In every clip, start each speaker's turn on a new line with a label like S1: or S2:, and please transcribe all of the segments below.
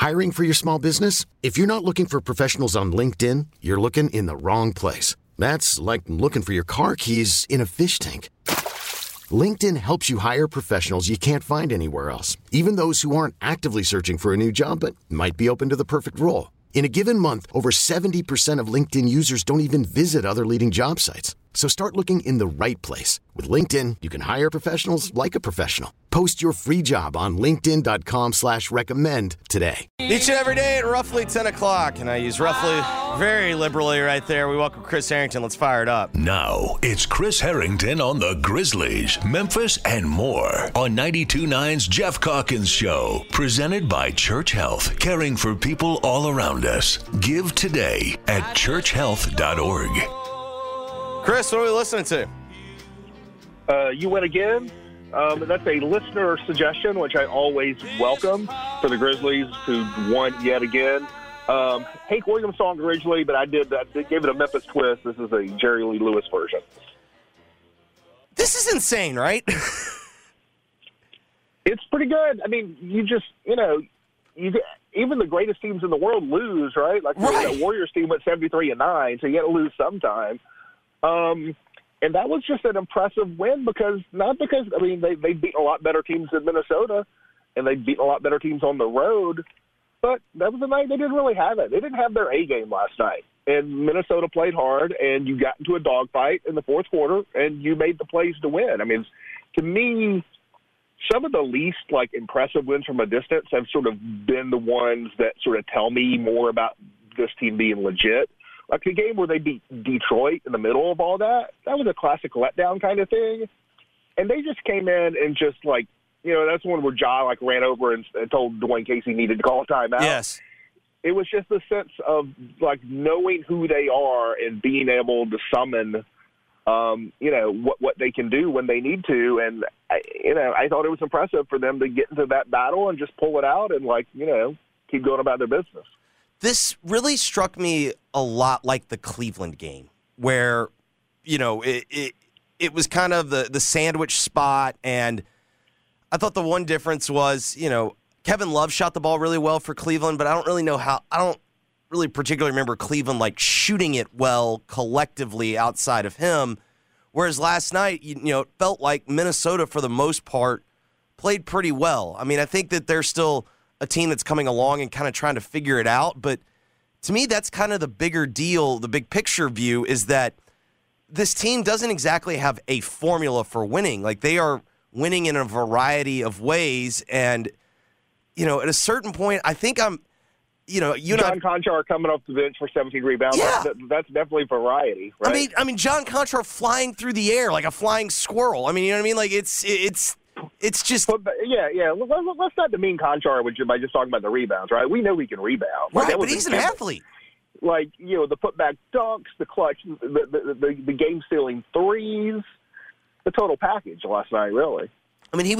S1: Hiring for your small business? If you're not looking for professionals on LinkedIn, you're looking in the wrong place. That's like looking for your car keys in a fish tank. LinkedIn helps you hire professionals you can't find anywhere else, even those who aren't actively searching for a new job but might be open to the perfect role. In a given month, over 70% of LinkedIn users don't even visit other leading job sites. So start looking in the right place. With LinkedIn, you can hire professionals like a professional. Post your free job on linkedin.com/recommend today.
S2: Each and every day at roughly 10 o'clock, and I use roughly very liberally right there. We welcome Chris Harrington. Let's fire it up.
S3: Now, it's Chris Harrington on the Grizzlies, Memphis, and more on 92.9's Jeff Calkins Show. Presented by Church Health, caring for people all around us. Give today at churchhealth.org.
S2: Chris, what are we listening to?
S4: You Win Again. That's a listener suggestion, which I always welcome for the Grizzlies, who won yet again. Hank Williams song originally, but I did give it a Memphis twist. This is a Jerry Lee Lewis version.
S2: This is insane, right?
S4: It's pretty good. I mean, even the greatest teams in the world lose, right? Like the Warriors team went 73-9, so you got to lose sometime. And that was just an impressive win because they beat a lot better teams than Minnesota, and they beat a lot better teams on the road. But that was a night they didn't really have it. They didn't have their A game last night, and Minnesota played hard. And you got into a dogfight in the fourth quarter, and you made the plays to win. I mean, to me, some of the least impressive wins from a distance have sort of been the ones that sort of tell me more about this team being legit. Like the game where they beat Detroit in the middle of all that, that was a classic letdown kind of thing. And they just came in and just that's one where Ja ran over and told Dwayne Casey needed to call a timeout.
S2: Yes.
S4: It was just the sense of knowing who they are and being able to summon, what they can do when they need to. And I thought it was impressive for them to get into that battle and just pull it out and keep going about their business.
S2: This really struck me a lot like the Cleveland game where, it was kind of the sandwich spot. And I thought the one difference was, Kevin Love shot the ball really well for Cleveland, but I don't really particularly remember Cleveland shooting it well collectively outside of him. Whereas last night, it felt like Minnesota for the most part played pretty well. I mean, I think that they're still a team that's coming along and kind of trying to figure it out. But to me, that's kind of the bigger deal, the big picture view is that this team doesn't exactly have a formula for winning. They are winning in a variety of ways. And, at a certain point, I think John
S4: Conchar coming off the bench for 17 rebounds.
S2: Yeah.
S4: That's definitely variety, right?
S2: I mean, John Conchar flying through the air like a flying squirrel. I mean, you know what I mean? It's just...
S4: Yeah. Let's not demean Conchar by just talking about the rebounds, right? We know he can rebound.
S2: Right, but he's an athlete.
S4: The putback dunks, the clutch, the game-stealing threes, the total package last night, really.
S2: I mean,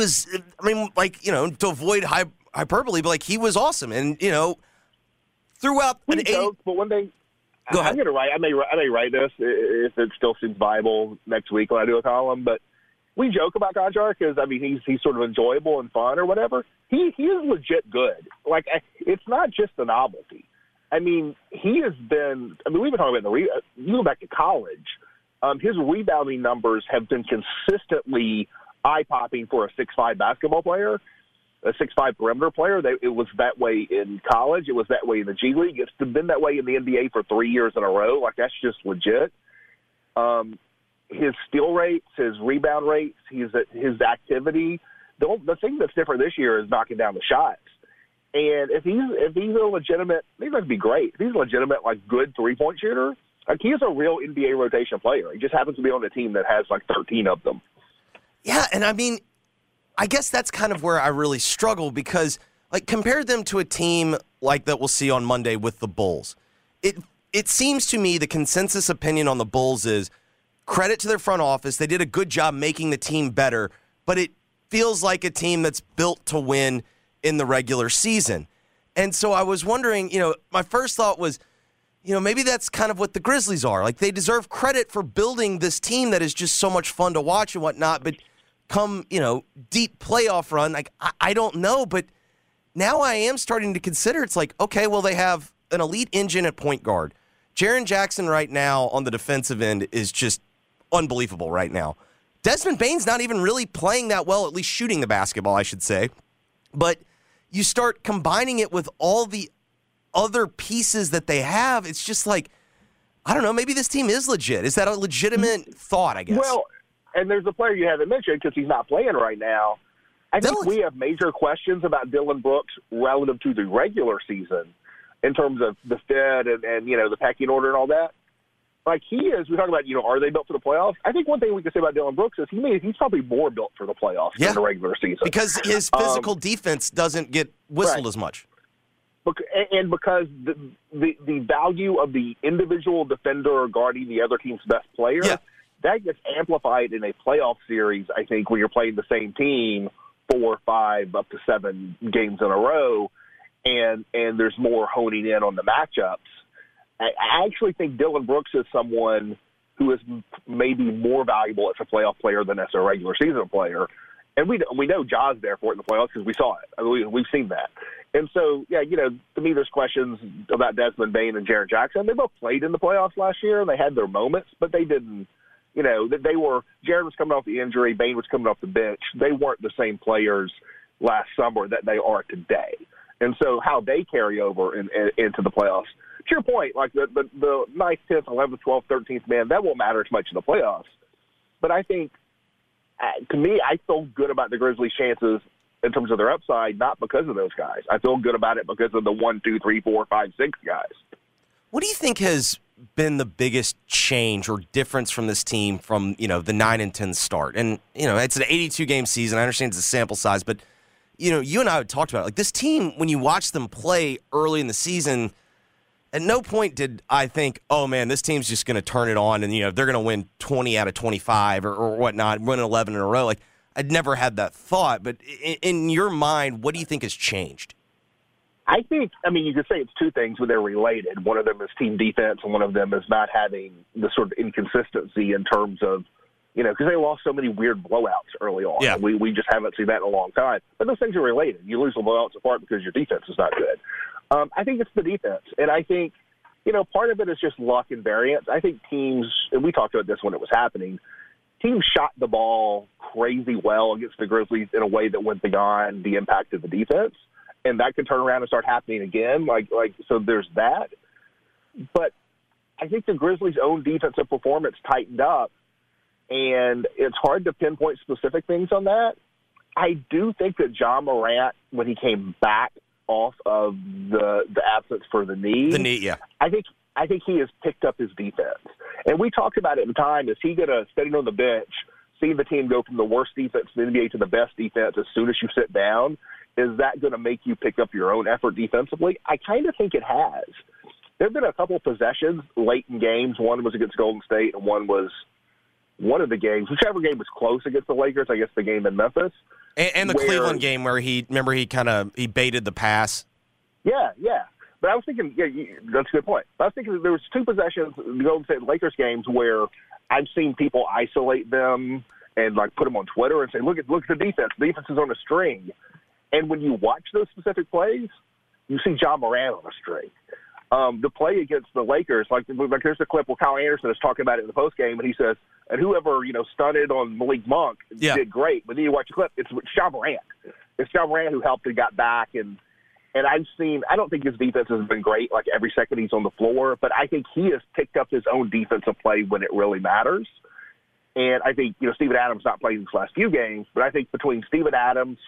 S2: to avoid hyperbole, but he was awesome. And, throughout an 80...
S4: But one thing...
S2: Go ahead.
S4: I'm going to write... I may write this if it still seems viable next week when I do a column, but we joke about Conchar because, he's sort of enjoyable and fun or whatever. He is legit good. It's not just a novelty. He has been – we've been talking about you go back to college. His rebounding numbers have been consistently eye-popping for a 6'5" basketball player, a 6'5" perimeter player. It was that way in college. It was that way in the G League. It's been that way in the NBA for 3 years in a row. That's just legit. His steal rates, his rebound rates, his activity. The thing that's different this year is knocking down the shots. And if he's a legitimate, he's going to be great. If he's a legitimate, good 3-point shooter, he is a real NBA rotation player. He just happens to be on a team that has 13 of them.
S2: Yeah, and I guess that's kind of where I really struggle because, compare them to a team that we'll see on Monday with the Bulls. It seems to me the consensus opinion on the Bulls is credit to their front office. They did a good job making the team better, but it feels like a team that's built to win in the regular season. And so I was wondering, my first thought was, maybe that's kind of what the Grizzlies are. They deserve credit for building this team that is just so much fun to watch and whatnot, but come, deep playoff run, I don't know, but now I am starting to consider it's like, okay, well, they have an elite engine at point guard. Jaren Jackson right now on the defensive end is just unbelievable right now. Desmond Bane's not even really playing that well, at least shooting the basketball, I should say. But you start combining it with all the other pieces that they have, it's just like, I don't know, maybe this team is legit. Is that a legitimate thought, I guess?
S4: Well, and there's a player you haven't mentioned because he's not playing right now. I think we have major questions about Dillon Brooks relative to the regular season in terms of the fit and the pecking order and all that. Like he is, we talk about, are they built for the playoffs? I think one thing we can say about Dillon Brooks is he's probably more built for the playoffs than the regular season.
S2: Because his physical defense doesn't get whistled as much.
S4: And because the value of the individual defender guarding the other team's best player, that gets amplified in a playoff series, I think, when you're playing the same team 4, 5, up to 7 games in a row, and there's more honing in on the matchups. I actually think Dillon Brooks is someone who is maybe more valuable as a playoff player than as a regular season player. And we know Ja's there for it in the playoffs because we saw it. I mean, we've seen that. And so, to me, there's questions about Desmond Bane and Jaren Jackson. They both played in the playoffs last year, and they had their moments, but they didn't, Jaren was coming off the injury, Bane was coming off the bench. They weren't the same players last summer that they are today. And so how they carry over into the playoffs, to your point, like the 9th, 10th, 11th, 12th, 13th man, that won't matter as much in the playoffs. But I think, to me, I feel good about the Grizzlies' chances in terms of their upside, not because of those guys. I feel good about it because of the 1, 2, 3, 4, 5, 6 guys.
S2: What do you think has been the biggest change or difference from this team from, the 9 and 10 start? And, it's an 82-game season. I understand it's a sample size, but, you and I had talked about it. Like, this team, when you watch them play early in the season, at no point did I think, oh, man, this team's just going to turn it on and, they're going to win 20 out of 25 or whatnot, win 11 in a row. Like, I'd never had that thought. But in your mind, what do you think has changed?
S4: I think, you could say it's two things, but they're related. One of them is team defense, and one of them is not having the sort of inconsistency in terms of, because they lost so many weird blowouts early on.
S2: Yeah.
S4: We just haven't seen that in a long time. But those things are related. You lose the blowouts apart because your defense is not good. I think it's the defense. And I think, part of it is just luck and variance. I think teams, and we talked about this when it was happening, teams shot the ball crazy well against the Grizzlies in a way that went beyond the impact of the defense. And that could turn around and start happening again. So there's that. But I think the Grizzlies' own defensive performance tightened up, and it's hard to pinpoint specific things on that. I do think that Ja Morant, when he came back off of the absence for the knee.
S2: The knee, yeah.
S4: I think he has picked up his defense. And we talked about it at the time. Is he going to, sitting on the bench, see the team go from the worst defense in the NBA to the best defense as soon as you sit down? Is that going to make you pick up your own effort defensively? I kind of think it has. There have been a couple of possessions late in games. One was against Golden State, and one was one of the games. Whichever game was close against the Lakers, I guess the game in Memphis.
S2: And the Cleveland game where he baited the pass.
S4: Yeah. But I was thinking, that's a good point. I was thinking there was two possessions in the Golden State Lakers games where I've seen people isolate them and put them on Twitter and say, look at the defense. The defense is on a string. And when you watch those specific plays, you see Ja Morant on a string. The play against the Lakers, there's a clip where Kyle Anderson is talking about it in the postgame, and he says, and whoever, stunted on Malik Monk did great. But then you watch the clip, it's Ja Morant. It's Ja Morant who helped and got back. And I don't think his defense has been great, every second he's on the floor, but I think he has picked up his own defensive play when it really matters. And I think, Steven Adams not playing these last few games, but I think between Steven Adams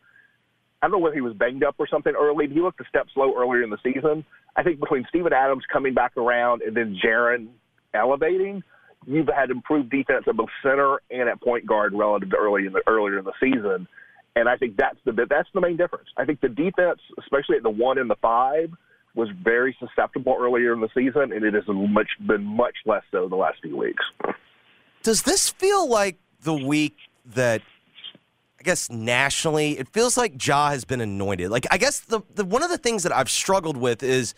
S4: I don't know whether he was banged up or something early. He looked a step slow earlier in the season. I think between Steven Adams coming back around and then Jaren elevating, you've had improved defense at both center and at point guard relative to earlier in the season. And I think that's the main difference. I think the defense, especially at the 1 and the 5, was very susceptible earlier in the season, and it has been much less so the last few weeks.
S2: Does this feel like the week that, I guess nationally, it feels like Ja has been anointed? I guess the one of the things that I've struggled with is,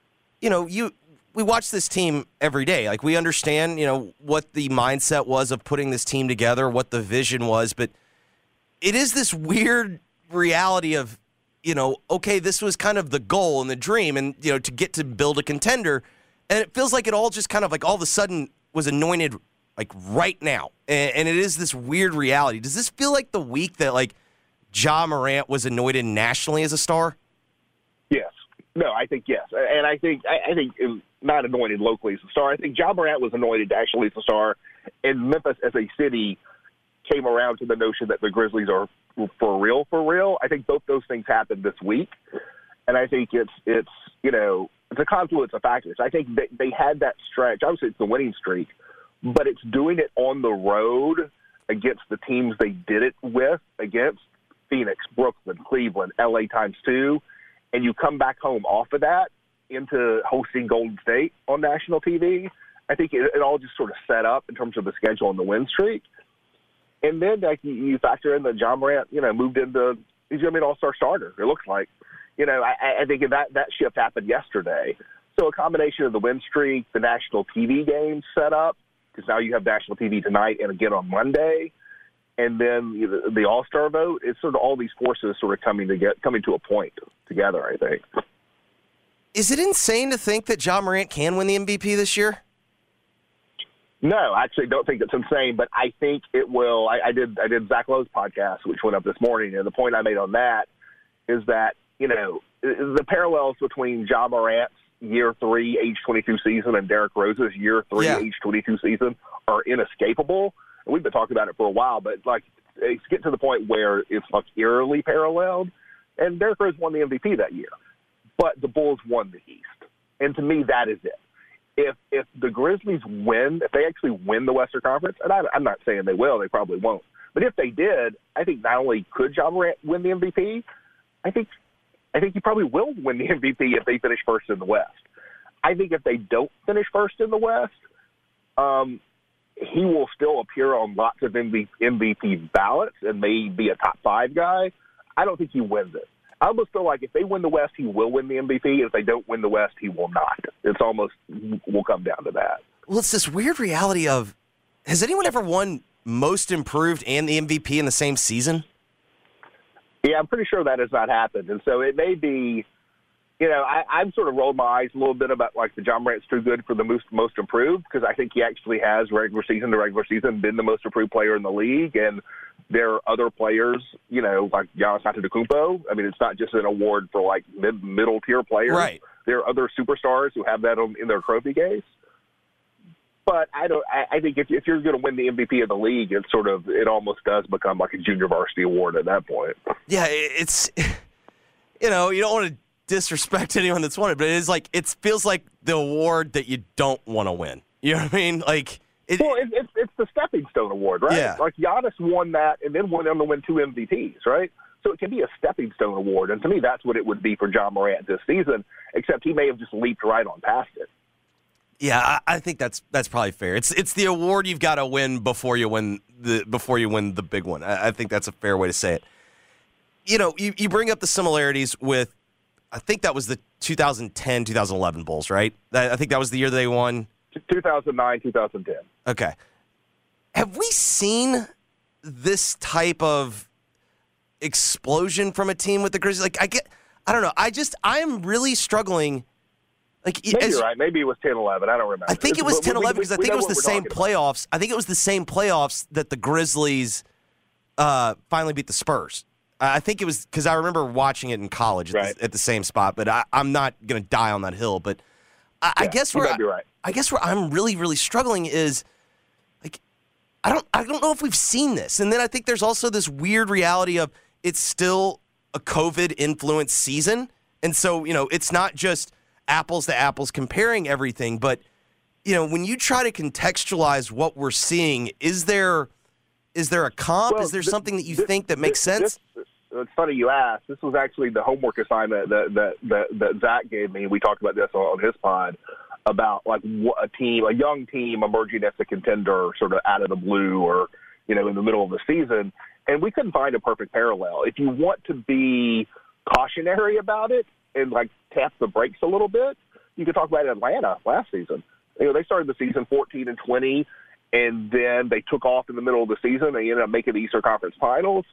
S2: we watch this team every day. We understand, what the mindset was of putting this team together, what the vision was, but it is this weird reality of okay, this was kind of the goal and the dream and, to get to build a contender. And it feels like it all just kind of like all of a sudden was anointed like right now. And it is this weird reality. Does this feel like the week that like Ja Morant was anointed nationally as a star?
S4: Yes. No, I think yes. And I think not anointed locally as a star. I think Ja Morant was anointed actually as a star, and Memphis as a city came around to the notion that the Grizzlies are for real, for real. I think both those things happened this week, and I think it's a confluence of factors. I think they had that stretch. Obviously, it's the winning streak, but it's doing it on the road against the teams they did it with, against Phoenix, Brooklyn, Cleveland, LA times 2, and you come back home off of that into hosting Golden State on national TV. I think it all just sort of set up in terms of the schedule and the win streak. And then you factor in that Ja Morant, moved into – he's going to be an all-star starter, it looks like. I think that shift happened yesterday. So a combination of the win streak, the national TV game set up, because now you have national TV tonight and again on Monday, and then the all-star vote. It's sort of all these forces sort of coming to a point together, I think.
S2: Is it insane to think that Ja Morant can win the MVP this year?
S4: No, I actually don't think it's insane, but I think it will. I did Zach Lowe's podcast, which went up this morning, and the point I made on that is that, the parallels between Ja Morant's year 3, age 22 season and Derrick Rose's year 3, age 22 season are inescapable. And we've been talking about it for a while, but it's getting to the point where it's eerily paralleled. And Derrick Rose won the MVP that year, but the Bulls won the East. And to me, that is it. If the Grizzlies win, if they actually win the Western Conference, and I'm not saying they will, they probably won't, but if they did, I think not only could Ja Morant win the MVP, I think he probably will win the MVP if they finish first in the West. I think if they don't finish first in the West, he will still appear on lots of MVP ballots and may be a top 5 guy. I don't think he wins it. I almost feel like if they win the West, he will win the MVP. If they don't win the West, he will not. It's almost will come down to that.
S2: Well, it's this weird reality of, has anyone ever won Most Improved and the MVP in the same season?
S4: Yeah, I'm pretty sure that has not happened. And so it may be, I've sort of rolled my eyes a little bit about the Ja Morant's too good for the most improved, because I think he actually has regular season to regular season been the most improved player in the league. And there are other players, like Giannis Antetokounmpo. I mean, it's not just an award for middle tier players.
S2: Right.
S4: There are other superstars who have that in their trophy case. But I think if you're going to win the MVP of the league, it almost does become like a junior varsity award at that point.
S2: Yeah, it's you don't want to disrespect anyone that's won it, but it feels like the award that you don't want to win. You know what I mean?
S4: It's the stepping stone award, right?
S2: Yeah.
S4: Giannis won that and then went on to win 2 MVPs, right? So it can be a stepping stone award, and to me, that's what it would be for Ja Morant this season. Except he may have just leaped right on past it.
S2: Yeah, I think that's probably fair. It's the award you've got to win before you win the big one. I think that's a fair way to say it. You bring up the similarities with, I think that was the 2010-2011 Bulls, right? I think that was the year they won.
S4: 2009, 2010.
S2: Okay. Have we seen this type of explosion from a team with the Grizzlies? I don't know. I am really struggling.
S4: Maybe you're right. Maybe it was 10-11. I don't remember.
S2: I think it was 10-11 because I think it was the same playoffs. I think it was the same playoffs that the Grizzlies finally beat the Spurs. I think it was because I remember watching it in college at the same spot, but I'm not going to die on that hill. But I guess where I'm really, really struggling is I don't know if we've seen this. And then I think there's also this weird reality of it's still a COVID-influenced season. And so, it's not just apples to apples comparing everything, but when you try to contextualize what we're seeing, is there a comp?
S4: Well,
S2: is there something that you think that makes sense?
S4: It's funny you asked. This was actually the homework assignment that Zach gave me. We talked about this on his pod about a young team emerging as a contender sort of out of the blue or in the middle of the season, and we couldn't find a perfect parallel. If you want to be cautionary about it and tap the brakes a little bit, you could talk about Atlanta last season. They started the season 14-20, and then they took off in the middle of the season. They ended up making the Eastern Conference Finals,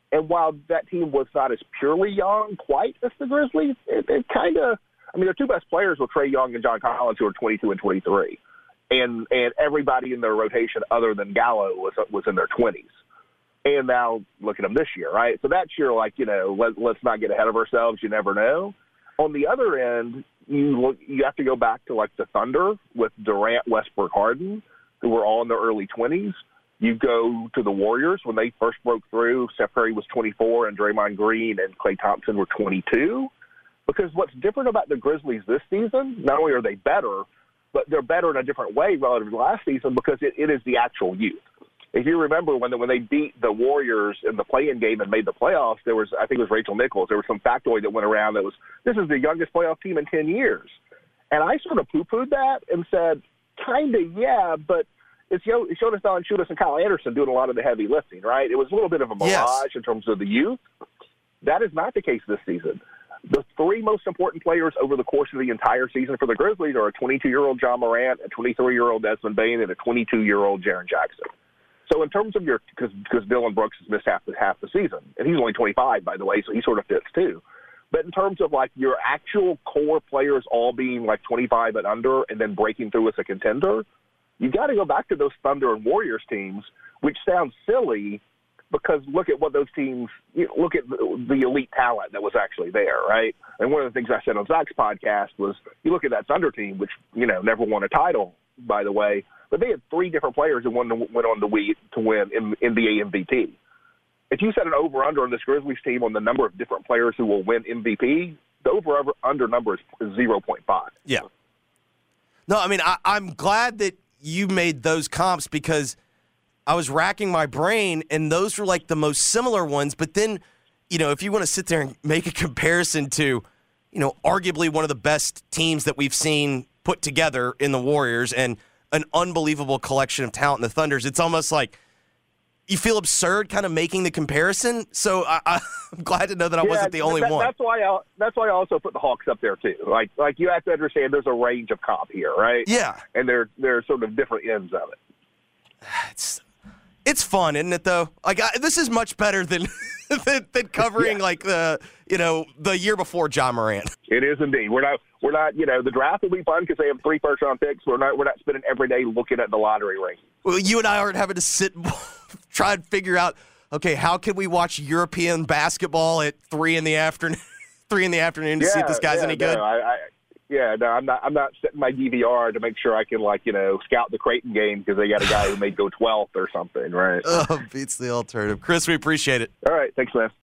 S4: And while that team was not as purely young quite as the Grizzlies, it kind of – I mean, their two best players were Trae Young and John Collins, who are 22 and 23. And everybody in their rotation other than Gallo was in their 20s. And now look at them this year, right? So that's your, like, you know, let's not get ahead of ourselves. You never know. On the other end, you have to go back to, like, the Thunder with Durant, Westbrook, Harden, who were all in their early 20s. You go to the Warriors when they first broke through. Steph Curry was 24 and Draymond Green and Klay Thompson were 22. Because what's different about the Grizzlies this season, not only are they better, but they're better in a different way relative to last season because it is the actual youth. If you remember when they beat the Warriors in the play-in game and made the playoffs, there was, I think it was Rachel Nichols, there was some factoid that went around that was, this is the youngest playoff team in 10 years. And I sort of poo-pooed that and said, kind of, yeah, but it's Jonas Valanciunas and Kyle Anderson doing a lot of the heavy lifting, right? It was a little bit of a mirage in terms of the youth. That is not the case this season. The three most important players over the course of the entire season for the Grizzlies are a 22-year-old John Morant, a 23-year-old Desmond Bane, and a 22-year-old Jaren Jackson. So in terms of because Dillon Brooks has missed half the season, and he's only 25, by the way, so he sort of fits too. But in terms of, like, your actual core players all being, like, 25 and under and then breaking through as a contender, you got to go back to those Thunder and Warriors teams, which sounds silly because look at what those teams look at the elite talent that was actually there, right? And one of the things I said on Zach's podcast was you look at that Thunder team, which, you know, never won a title, by the way, but they had three different players who went on to win NBA MVP. If you set an over-under on this Grizzlies team on the number of different players who will win MVP, the over-under number is 0.5.
S2: Yeah. No, I mean, I'm glad that you made those comps because I was racking my brain, and those were like the most similar ones. But then, you know, if you want to sit there and make a comparison to, you know, arguably one of the best teams that we've seen put together in the Warriors and an unbelievable collection of talent in the Thunders, it's almost like you feel absurd kind of making the comparison. So I'm glad to know that I wasn't the only one.
S4: That's why I also put the Hawks up there too. Like you have to understand there's a range of comp here, right?
S2: Yeah.
S4: And there are sort of different ends of it.
S2: It's fun, isn't it, though? Like this is much better than than covering like the year before John Morant.
S4: It is indeed. We're not. The draft will be fun because they have 3 first-round picks. We're not spending every day looking at the lottery ring.
S2: Well, you and I aren't having to sit and try and figure out, okay, how can we watch European basketball at 3 in the afternoon? 3 in the afternoon to see if this guy's any good.
S4: I'm not setting my DVR to make sure I can scout the Creighton game because they got a guy who may go 12th or something, right?
S2: Oh, beats the alternative. Chris, we appreciate it.
S4: All right, thanks, man.